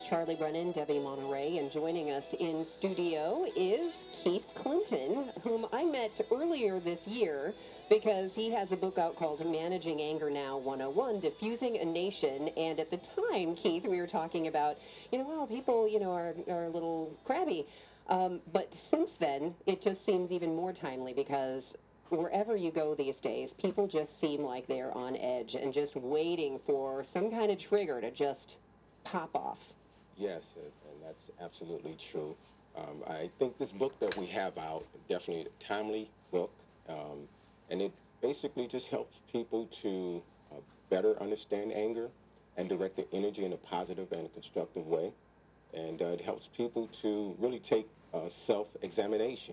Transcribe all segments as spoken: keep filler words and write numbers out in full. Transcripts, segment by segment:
Charlie Brennan, Debbie Monterey, and joining us in studio is Keith Clinton, whom I met earlier this year because he has a book out called Managing Anger Now one oh one, Diffusing a Nation. And at the time, Keith, we were talking about, you know, well, people, you know, are, are a little crabby. Um, but since then, it just seems even more timely because wherever you go these days, people just seem like they're on edge and just waiting for some kind of trigger to just pop off. Yes, and and that's absolutely true. Um, I think this book that we have out, definitely a timely book, um, and it basically just helps people to uh, better understand anger and direct their energy in a positive and constructive way. And uh, it helps people to really take uh, self-examination.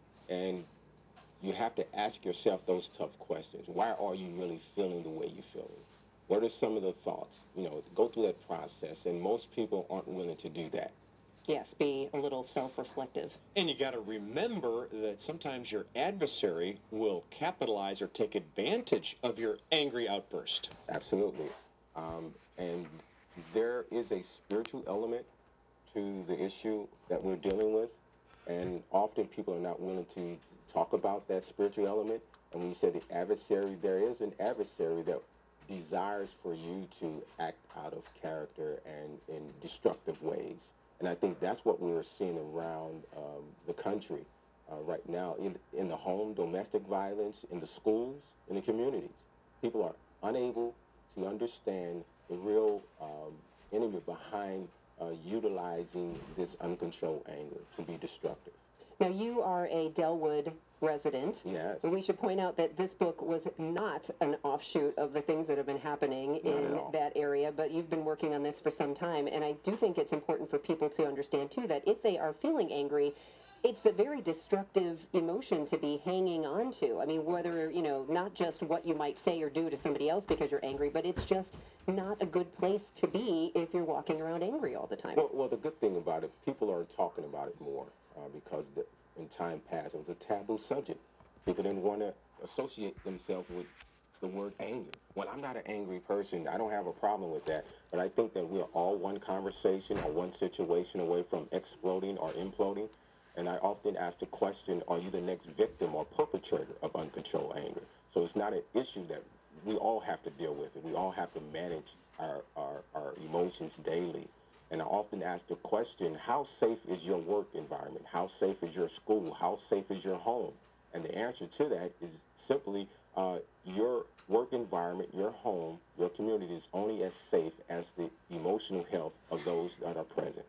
And you have to ask yourself those tough questions. Why are you really feeling the way you're feeling? What are some of the thoughts? You know, go through that process, and most people aren't willing to do that. Yes, be a little self-reflective. And you got to remember that sometimes your adversary will capitalize or take advantage of your angry outburst. Absolutely. Um, and there is a spiritual element to the issue that we're dealing with. And often people are not willing to talk about that spiritual element. And when you say the adversary, there is an adversary that desires for you to act out of character and in destructive ways. And I think that's what we're seeing around um, the country uh, right now in, in the home, domestic violence, in the schools, in the communities. People are unable to understand the real um, enemy behind uh, utilizing this uncontrolled anger to be destructive. Now, you are a Delwood resident. Yes. And we should point out that this book was not an offshoot of the things that have been happening Not at in all. that area, but you've been working on this for some time. And I do think it's important for people to understand, too, that if they are feeling angry, it's a very destructive emotion to be hanging on to. I mean, whether, you know, not just what you might say or do to somebody else because you're angry, but it's just not a good place to be if you're walking around angry all the time. Well, well, the good thing about it, people are talking about it more uh, because the, in time past it was a taboo subject. People didn't want to associate themselves with the word anger. Well, I'm not an angry person. I don't have a problem with that. But I think that we're all one conversation or one situation away from exploding or imploding. And I often ask the question, are you the next victim or perpetrator of uncontrolled anger? So it's not an issue that we all have to deal with it. We all have to manage our, our, our emotions daily. And I often ask the question, how safe is your work environment? How safe is your school? How safe is your home? And the answer to that is simply uh, your work environment, your home, your community is only as safe as the emotional health of those that are present.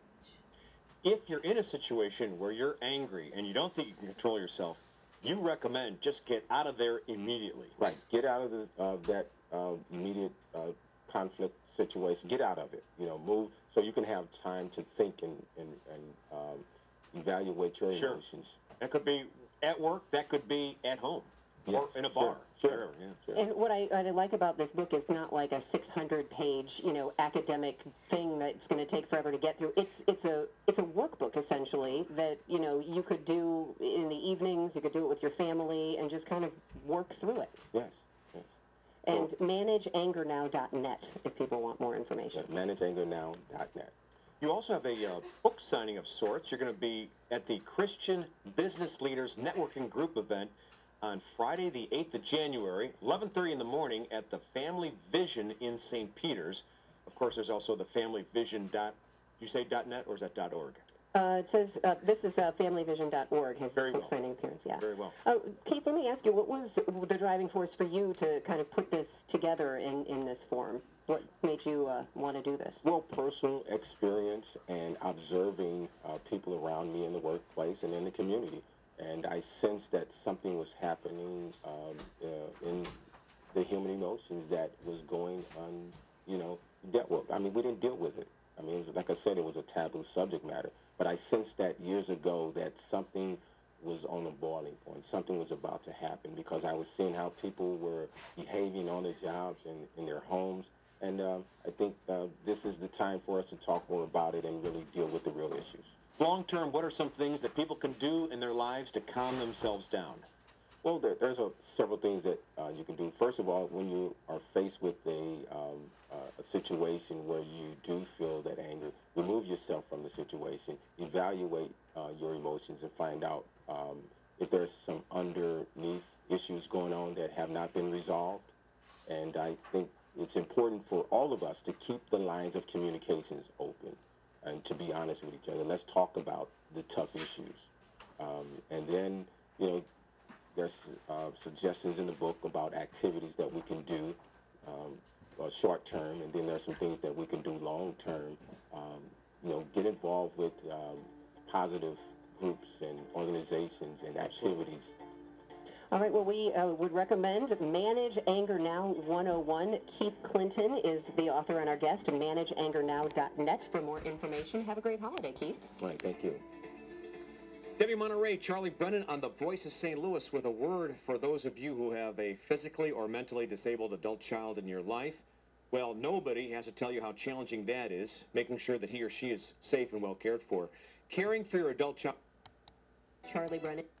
If you're in a situation where you're angry and you don't think you can control yourself, you recommend just get out of there immediately. Right. Get out of the, uh, that uh, immediate uh, conflict situation. Get out of it. You know, move so you can have time to think and, and, and um, evaluate your Sure. emotions. That could be at work, that could be at home, or Yes, in a sure, bar. sure. Wherever, yeah. Sure. And what I, what I like about this book is not like a six hundred page, you know, academic thing that's going to take forever to get through. It's it's a it's a workbook essentially that, you know, you could do in the evenings. You could do it with your family and just kind of work through it. Yes, yes. And So, manage anger now dot net if people want more information. yeah, manage anger now dot net. You also have a uh, book signing of sorts. You're going to be at the Christian Business Leaders Networking Group event on Friday, the eighth of January, eleven thirty in the morning at the Family Vision in Saint Peters. Of course, there's also the Family Vision. Dot, you say .net or is that .org? Uh, it says uh, this is uh, family vision dot org, his Very book well. signing appearance. Yeah. Very well. Uh, Keith, let me ask you, what was the driving force for you to kind of put this together in, in this form? What made you uh, want to do this? Well, personal experience and observing uh, people around me in the workplace and in the community. And I sensed that something was happening um, uh, in the human emotions that was going on, you know, dealt with. I mean, we didn't deal with it. I mean, it was, like I said, it was a taboo subject matter. But I sensed that years ago that something was on a boiling point. Something was about to happen because I was seeing how people were behaving on their jobs and in their homes. And uh, I think uh, this is the time for us to talk more about it and really deal with the real issues. Long term, what are some things that people can do in their lives to calm themselves down? Well, there, there's a, several things that uh, you can do. First of all, when you are faced with a, um, uh, a situation where you do feel that anger, remove yourself from the situation, evaluate uh, your emotions, and find out um, if there's some underneath issues going on that have not been resolved. And I think it's important for all of us to keep the lines of communications open and to be honest with each other. Let's talk about the tough issues. Um, and then, you know, there's uh, suggestions in the book about activities that we can do um, uh, short term, and then there's some things that we can do long term. Um, you know, get involved with um, positive groups and organizations and activities. All right, well, we uh, would recommend Manage Anger Now one oh one. Keith Clinton is the author and our guest. manage anger now dot net for more information. Have a great holiday, Keith. All right, thank you. Debbie Monterey, Charlie Brennan on The Voice of Saint Louis with a word for those of you who have a physically or mentally disabled adult child in your life. Well, nobody has to tell you how challenging that is, making sure that he or she is safe and well cared for. Caring for your adult child. Charlie Brennan.